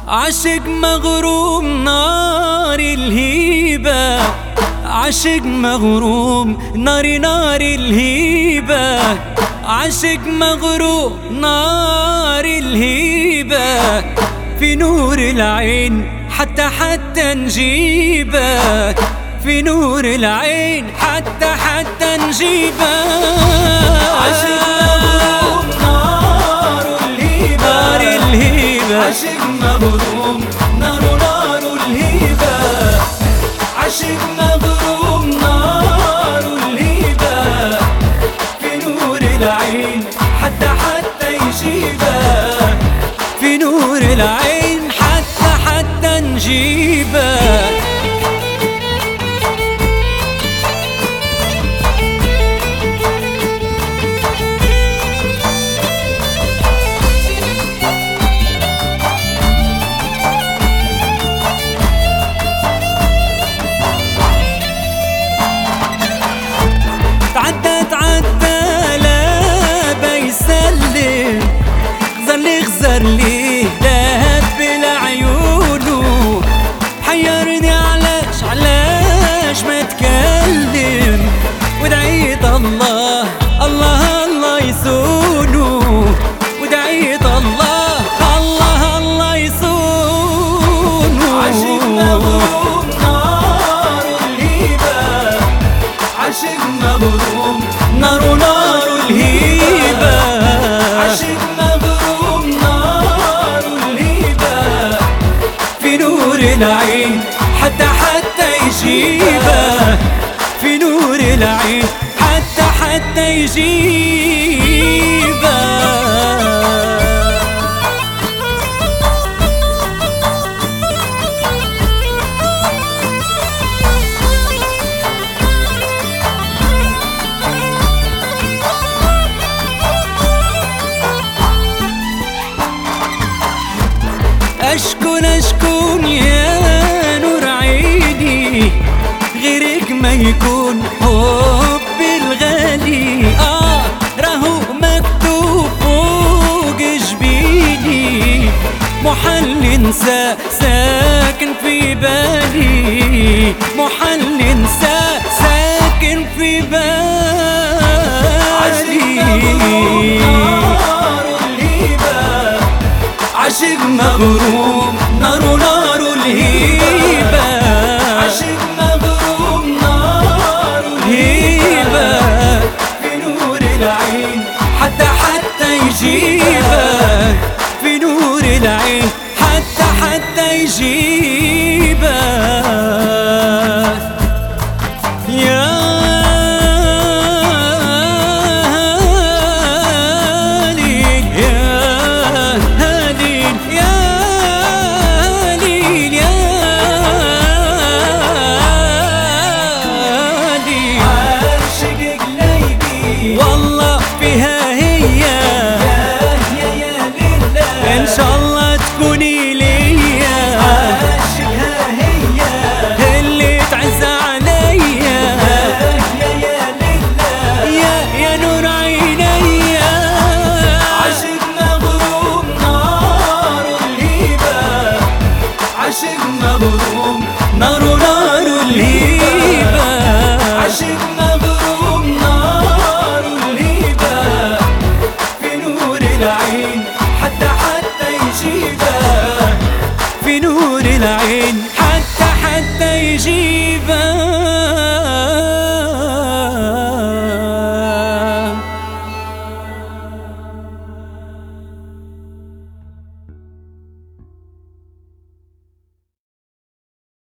عاشق مغروم نار الهيبة، عاشق مغروم نار الهيبة، عاشق مغروم نار الهيبة، في نور العين حتى نجيبه، في نور العين حتى نجيبه. عاشق مغروم نار الهيبة، عاشق مغروم نار الهيبة، عاشق مغروم نار الهيبة، في نور العين حتى يجيبه، في نور العين حتى نجيبه. عدى لا بيسلم، غزر لي لهب بالعيونه، حيرني علاش ما تكلم، ودعيت الله يصونه، ودعيت الله يصونه. عاشق مغروم نار الهيبة، عاشق مغروم نار الهيبة، عاشق مغروم نار الهيبة، في نور العين حتى يجيبه، في نور العين حتى يجيبه. أشكون يا نور عيني، غيرك ما يكون حبي الغالي، راهو مكتوب فوق جبيني، محل انسى ساكن في بالي، محل انسى ساكن في بالي. عاشق مغروم نار الهيبة، عاشق مغروم نار الهيبة، في نور العين حتى يجيبه، في نور العين حتى يجيبه. والله فيها هي إن شاء الله تكوني ليا، عاشقها هي اللي تعز عليا، يا نور عيني. عاشق مغروم نار الهيبة، عاشق مغروم